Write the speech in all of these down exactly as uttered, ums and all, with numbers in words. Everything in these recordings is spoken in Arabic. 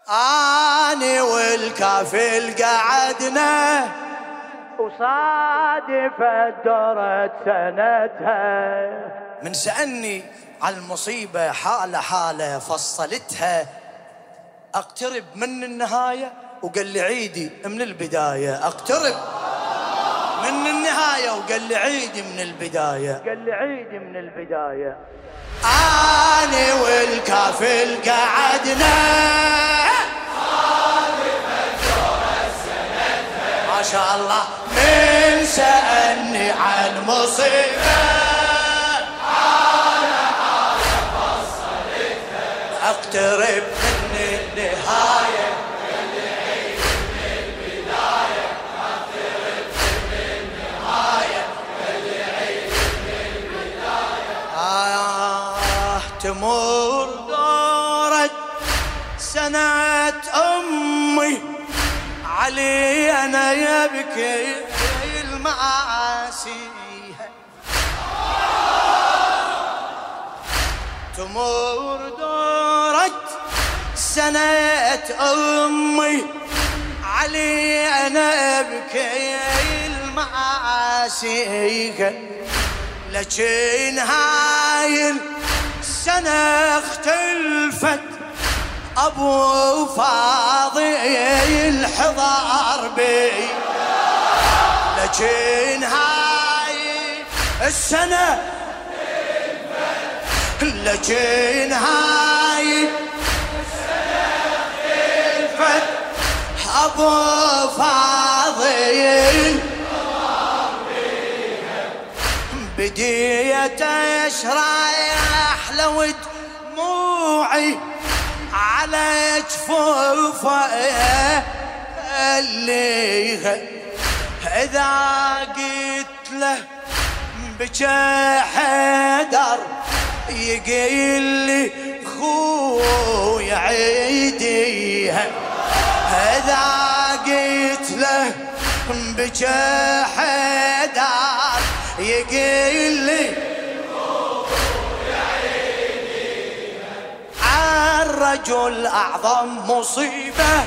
اني والكافل قعدنا وصادفت دورة سنتها، من سألني على المصيبة حالة حالة فصلتها، اقترب من النهاية وقال لي عيدي من البداية، اقترب من النهاية وقال لي عيدي من البداية، قال لي عيدي من البداية. اني والكافل قعدنا ما شاء الله، من سألني عن مصيبة حالة حالة فصلتها، اقترب من النهاية واللي عيد من البداية، اقترب من النهاية واللي عيد من البداية. آه تمر دورة سنة أمي علي أنا يبكي المعاسي، تمر دورة سنة أمي علي أنا أبكي المعاسي، لكن هاي السنة اختلفت أبو فاضي الحضار بي، لكن هاي السنة لكن هاي السنة اختلفت أبو فاضي الحضار بي، بديت أشرح لو دموعي على جفوفه اللي إذا قلت له بجا حدر يقول لي خوي عيديها، إذا قلت له بجا حدر يقول لي الرجل أعظم مصيبة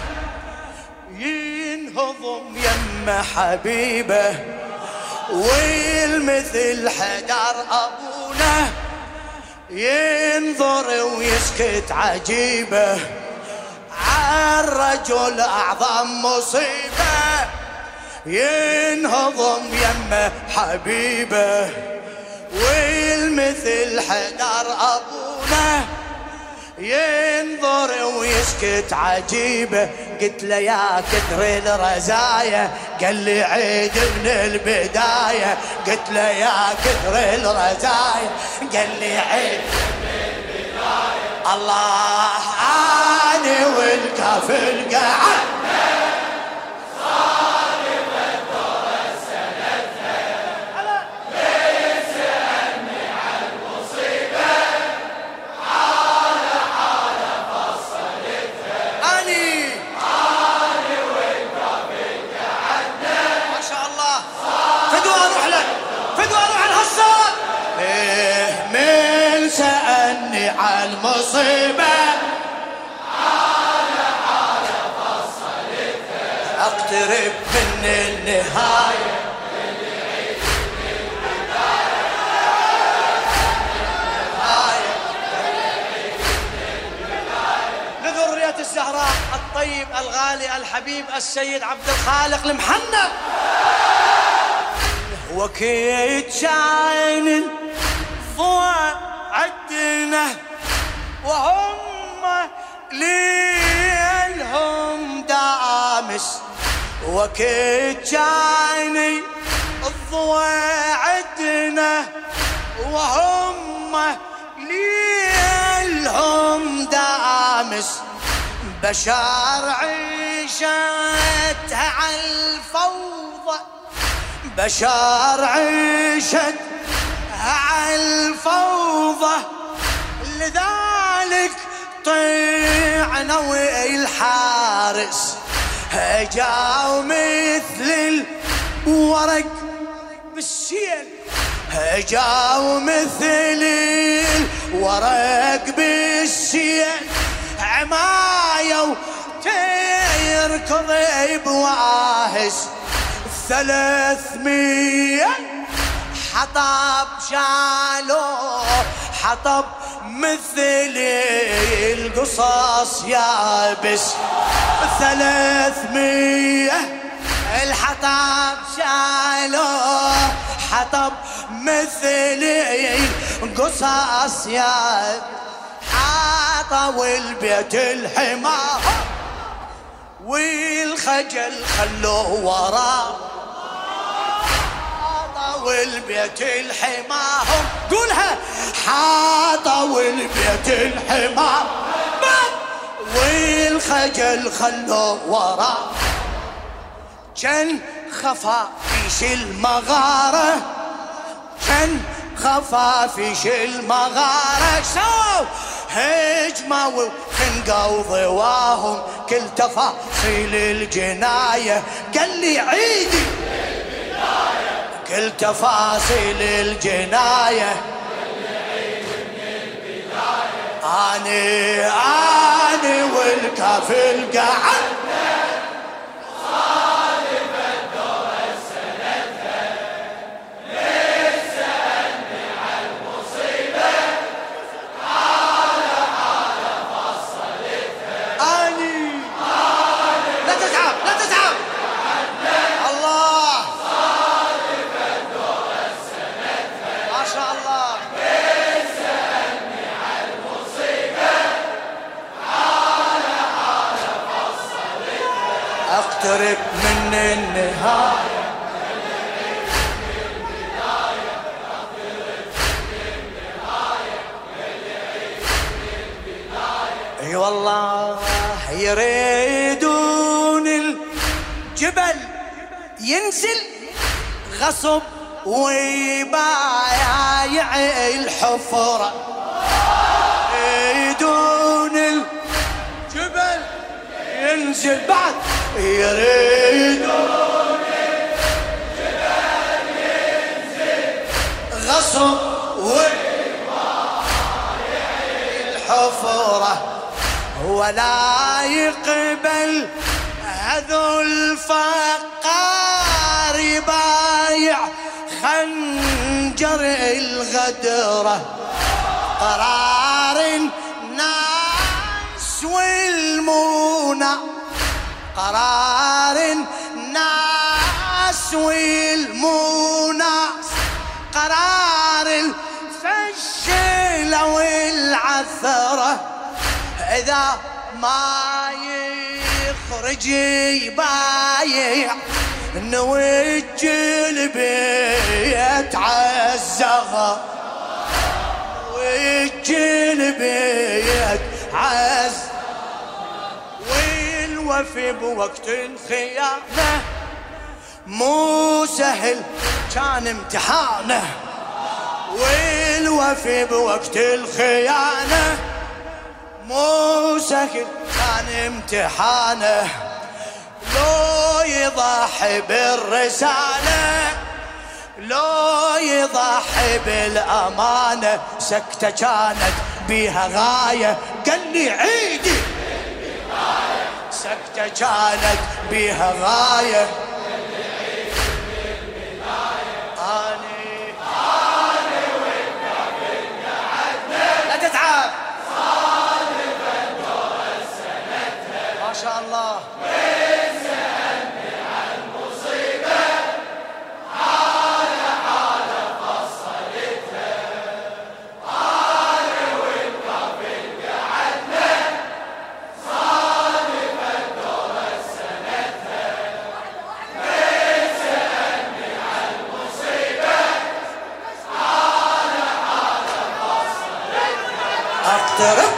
ينهضم يم حبيبه، والمثل حدر أبونا ينظر ويسكت عجيبه. الرجل أعظم مصيبة ينهضم يم حبيبه، والمثل حدر أبونا ينظر ويسكت عجيبه. قلت له يا كثر الرزايا قال لي عيد من البداية، قلت له يا كثر الرزايا قال لي عيد من البداية. الله اني والكافل قعد المصيبة حالة حالة فصلتها، اقترب من النهاية واللي عيد من البداية، النهاية واللي عيد من البداية. لذرية الزهراء الطيب الغالي الحبيب السيد عبد الخالق المحنى، وكيت شاين الضوء عدنا وهم ليلهم دامس، وكيت جاني الضوء عدنا وهم ليلهم دامس، بشار عيشتها على الفوضى، بشار عيشتها على الفوضى، لذلك طيعنا والحارس هجاو مثل الورق بالسيل، هجاو مثل الورق بالسيل، عماية يركض بواهس ثلاثمية حطب شالوه حطب مثل القصص يابس ثلاثمية الحطب شالوه حطب مثل القصص يابس حاطوا البيت الحمار والخجل خلوه وراه حاطوا البيت الحمار قولها حاطوا البيت الحمار والخجل خلوه وراه كان خفافيش المغارة كان خفافيش المغارة شو هجمة وخنقوا ضواهم كل تفاصيل الجناية قال لي عيدي كل تفاصيل الجناية أني أني والكافل قعد اقترب من النهاية اي والله يريدون الجبل ينزل غصب ويبايع الحفرة يريدون الجبل ينزل بعد يريدون الجبل ينزل غصب ويبايع الحفرة ولا يقبل هذو الفقار يبايع خنجر الغدرة قرار الناس والمونة قرار الناس والمونس قرار الفشل والعثرة إذا ما يخرج يبايع نوج البيت عالزغر نوج البيت عز والوفي بوقت الخيانة مو سهل كان امتحانه والوفي بوقت الخيانة مو سهل كان امتحانه لو يضحي بالرسالة لو يضحي بالأمانة سكتة كانت بيها غاية قال لي عيدي سكتة كانت بيها غاية أني أني وانت بالقعدة لا تتعب صادفة دور سنتها ما شاء الله وسألني عن مصيبة حالة حالة فصلتها أنا وانت بالقعدة صادفة دور سنتها وسألني عن مصيبة حالة حالة فصلتها أقترب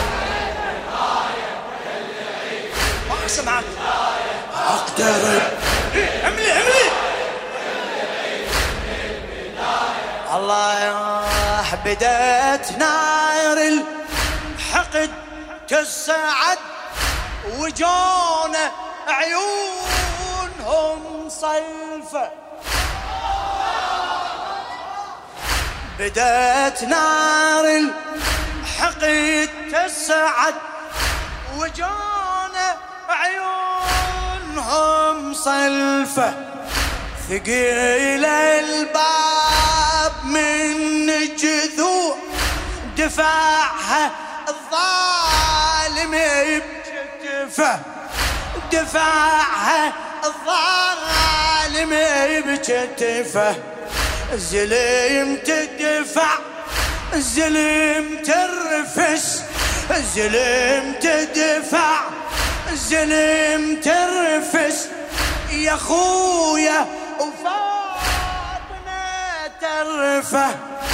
ما سمعك اقترب املي املي الله يا بدت نار الحقد تصعد وجونا عيونهم صيفة بدت نار الحقد تصعد وجونا عيون صلفه ثقيل الباب من جذوع دفعها الظالم بكتفه دفعها الظالم بكتفه الزلم تدفع الزلم ترفس الزلم تدفع الزلم ترفس يا خويا وفاطمة ترفه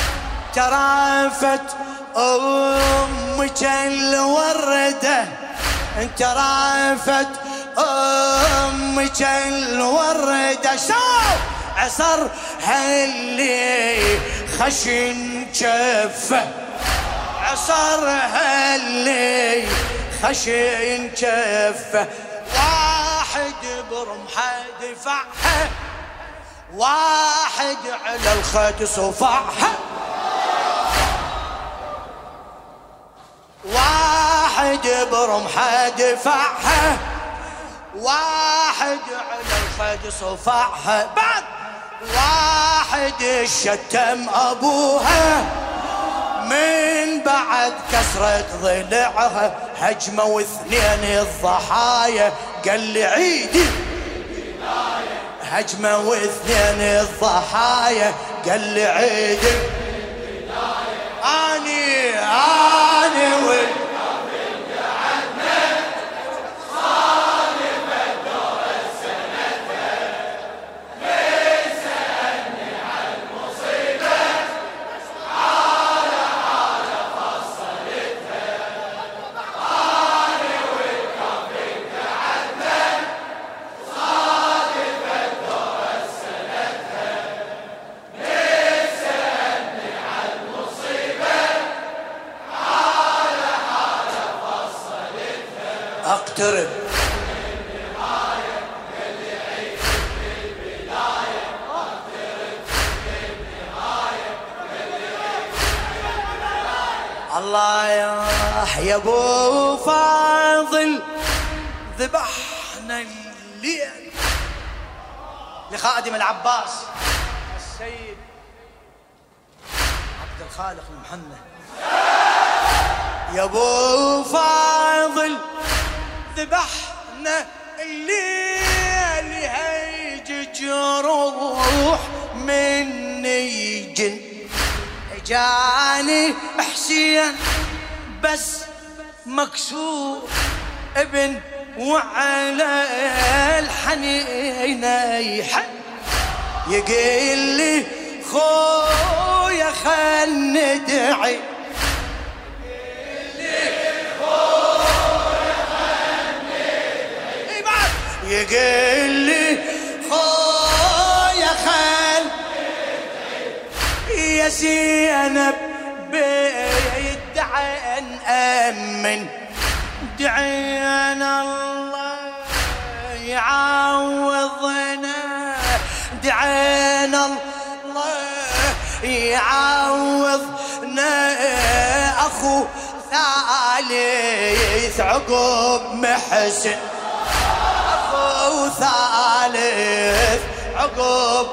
ترافت أمك الوردة ترافت أمك الوردة شوف عصرها اللي خشن كفه عصرها اللي خشن كفه واحد برمحه دفعها واحد على الخد صفعها واحد برمحه دفعها واحد على الخد صفعها بعد واحد شتم ابوها من بعد كسرة ضلعها هجمة واثنين الضحايا قال لي عيدي هجمة واثنين الضحايا قال لي عيدي اني اني وال اقترب الله يا ابو فاضل ذبحنا الليل لخادم العباس السيد عبد الخالق المحنى يا ابو فاضل ذبحنا الليل هيج جروح مني جن جاني حسين بس مكسور ابن وعلى الحنين يحن يقول لي خويا خل ندعي يقول لي خويا خال يا زينب بيدعي ان امن دعينا الله يعوضنا دعينا الله يعوضنا اخو ثالث عقب محسن وثالث عقب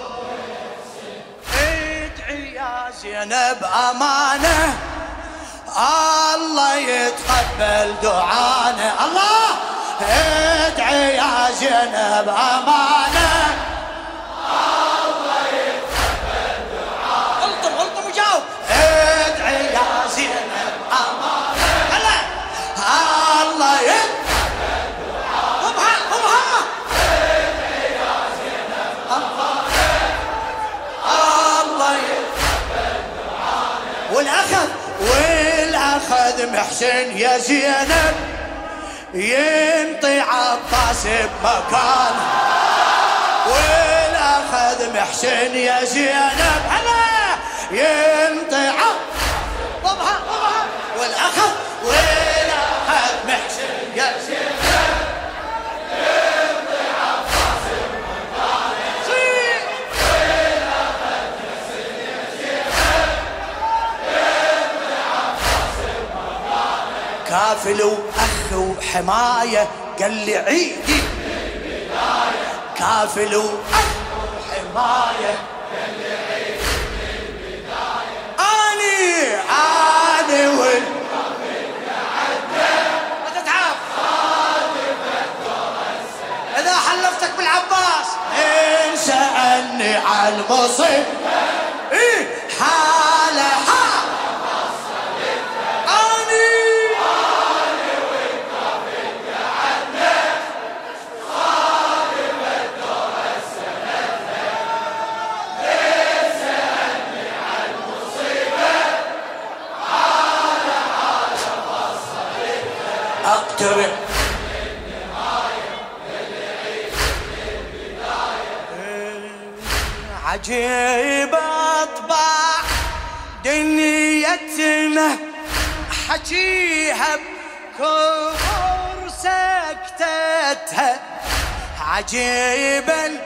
ادعي يا زينب امانه الله يتقبل دعانا الله ادعي يا زينب امانه الله يتقبل دعانا الطم الطم وجاوب ادعي يا زينب امانه هلا الله يتقبل والأخذ والأخذ محسن يا زينب ينطي عباس بمكانه والأخذ محسن يا زينب هلا ينطي عباس ضبها ضبها والأخذ والأخذ محسن يا زينب ينطي عباس بمكانه والأخذ محسن يا زينب كافل واخ وحمايه قال لي عيدي كافل وحماية اني اني وال ما تتعب اذا حلفتك بالعباس ان سألني على المصيب ايه حالة حال اني اني والكافل قعدنا خادم الدور السنة ليه سألني على المصيبة حالة حالة فصلتها اقترب عجيب اطباع دنيتنا حكيها بكبر سكتتها عجيبا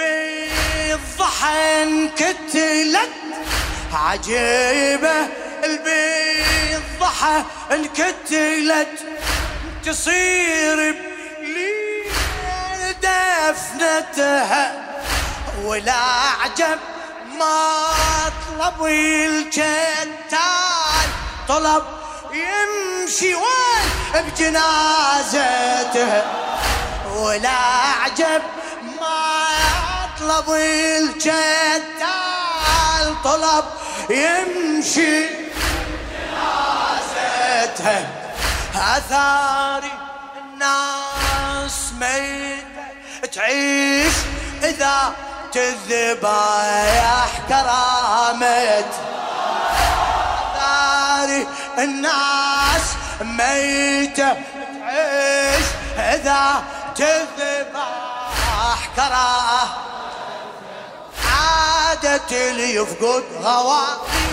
بالضحن كتلت عجيبة بالضحى انكتلت تصير بليل دفنتها ولا عجب ما طلب الكتال طلب يمشي وين بجنازته ولا عجب ما طلب الكتال طلب يمشي بجنازته اثاري الناس ميتة تعيش اذا تذبايح كرامت ثاري الناس ميتة تعيش إذا تذبايح كرامت عادة اللي يفقد غواطي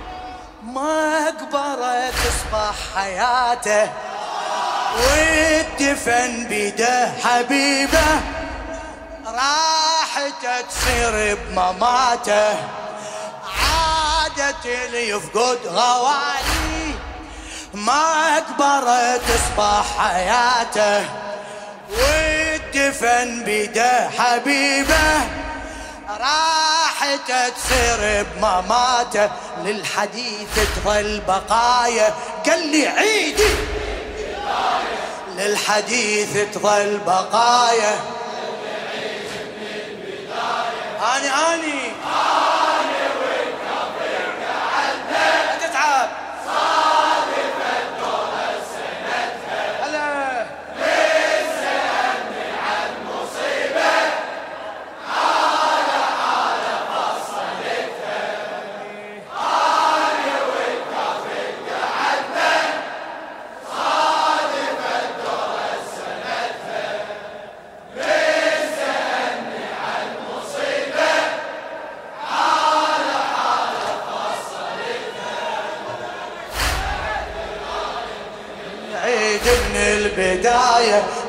مقبرة تصبح حياته والدفن بيده حبيبه راحته تصير بمماته عادة اللي يفقد غوالي مقبرة تصبح حياته والدفن بيده حبيبه راحته تصير بمماته للحديث تظل بقايا قال لي عيدي للحديث تظل بقايا اني اني اني والكافر قعدنا ما تتعب صادف الدور سنتها هلا ليه سألني عن مصيبة حالة حالة فصلتها اني والكافر قعدنا صادف الدور سنتها ليه سألني عن مصيبة عيد من البداية